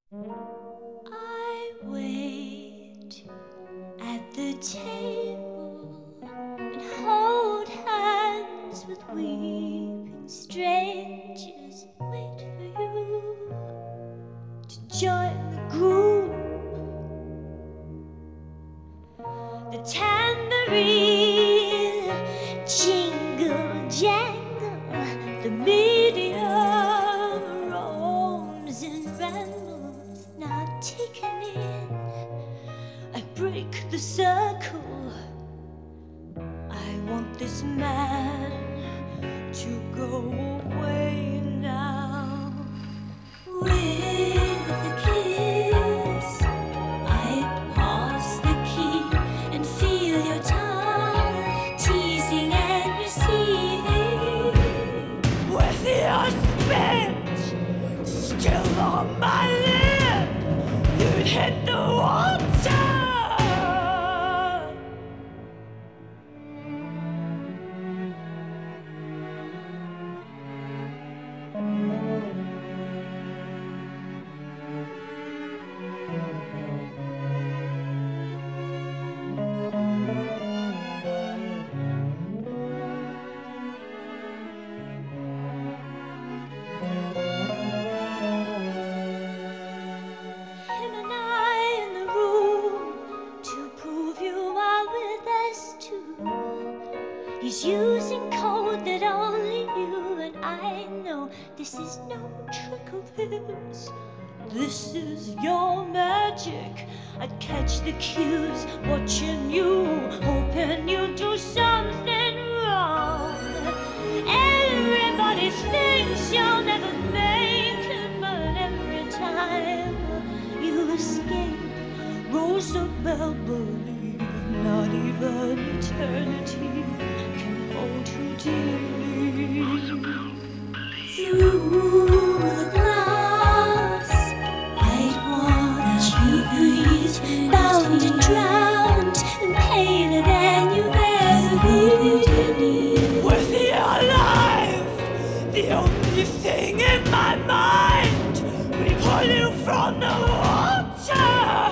I wait at the table and hold hands with weeping strangers. Wait for you to join the group. The tambourine jingle jangle, the medium roams and rambles, not taken in. I break the circle. I want this man to go away now. With a kiss, I pass the key and feel your tongue teasing and receiving. With your spit still on my lip, you'd hit the water. Him and I in the room to prove you are with us too. He's using code that only you and I know. This is no trick of his. This is your magic. I catch the cues, watching you, hoping you do something wrong. Everybody thinks you'll never make it, but every time you escape, Rosabelle, believe not even eternity can hold you dearly. Through the glass, white water, cheap breeze, bound and drowned, and paler than you've ever been. With your life, the only thing in my mind, we pull you from the water.